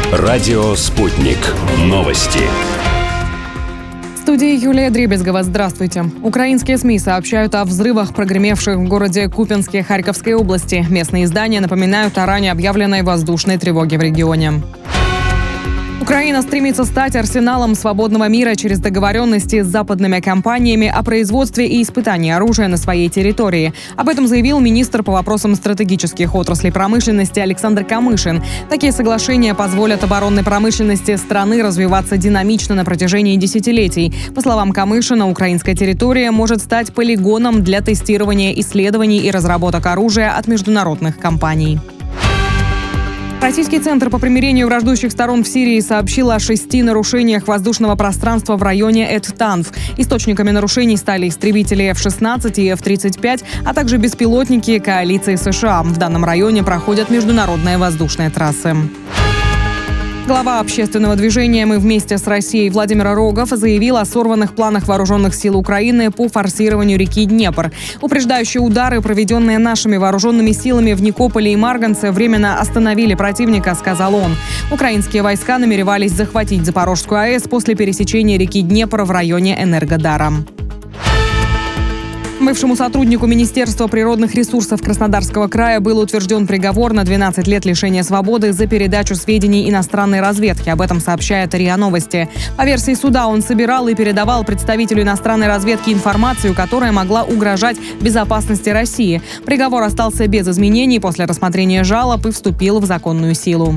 Радио «Спутник». Новости. В студии Юлия Дребезгова. Здравствуйте. Украинские СМИ сообщают о взрывах, прогремевших в городе Купянске Харьковской области. Местные издания напоминают о ранее объявленной воздушной тревоге в регионе. Украина стремится стать арсеналом свободного мира через договоренности с западными компаниями о производстве и испытании оружия на своей территории. Об этом заявил министр по вопросам стратегических отраслей промышленности Александр Камышин. Такие соглашения позволят оборонной промышленности страны развиваться динамично на протяжении десятилетий. По словам Камышина, украинская территория может стать полигоном для тестирования исследований и разработок оружия от международных компаний. Российский центр по примирению враждующих сторон в Сирии сообщил о 6 нарушениях воздушного пространства в районе Эт-Танф. Источниками нарушений стали истребители F-16 и F-35, а также беспилотники коалиции США. В данном районе проходят международные воздушные трассы. Глава общественного движения «Мы вместе с Россией» Владимир Рогов заявил о сорванных планах вооруженных сил Украины по форсированию реки Днепр. Упреждающие удары, проведенные нашими вооруженными силами в Никополе и Марганце, временно остановили противника, сказал он. Украинские войска намеревались захватить Запорожскую АЭС после пересечения реки Днепр в районе Энергодара. Бывшему сотруднику Министерства природных ресурсов Краснодарского края был утвержден приговор на 12 лет лишения свободы за передачу сведений иностранной разведки. Об этом сообщает РИА Новости. По версии суда, он собирал и передавал представителю иностранной разведки информацию, которая могла угрожать безопасности России. Приговор остался без изменений после рассмотрения жалоб и вступил в законную силу.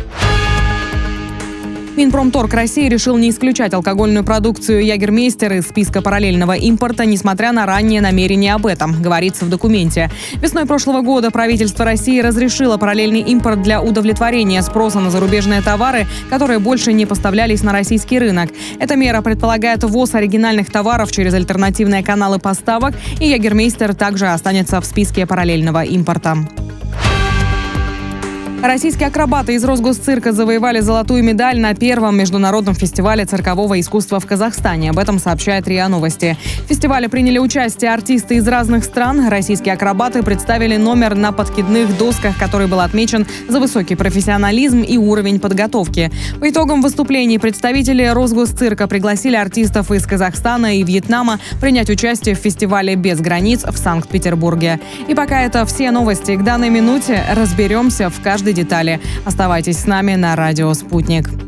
Минпромторг России решил не исключать алкогольную продукцию «Ягермейстер» из списка параллельного импорта, несмотря на раннее намерение об этом, говорится в документе. Весной прошлого года правительство России разрешило параллельный импорт для удовлетворения спроса на зарубежные товары, которые больше не поставлялись на российский рынок. Эта мера предполагает ввоз оригинальных товаров через альтернативные каналы поставок, и «Ягермейстер» также останется в списке параллельного импорта. Российские акробаты из Росгосцирка завоевали золотую медаль на первом международном фестивале циркового искусства в Казахстане. Об этом сообщает РИА Новости. В фестивале приняли участие артисты из разных стран. Российские акробаты представили номер на подкидных досках, который был отмечен за высокий профессионализм и уровень подготовки. По итогам выступлений представители Росгосцирка пригласили артистов из Казахстана и Вьетнама принять участие в фестивале «Без границ» в Санкт-Петербурге. И пока это все новости к данной минуте. Разберемся в каждой детали. Оставайтесь с нами на радио «Спутник».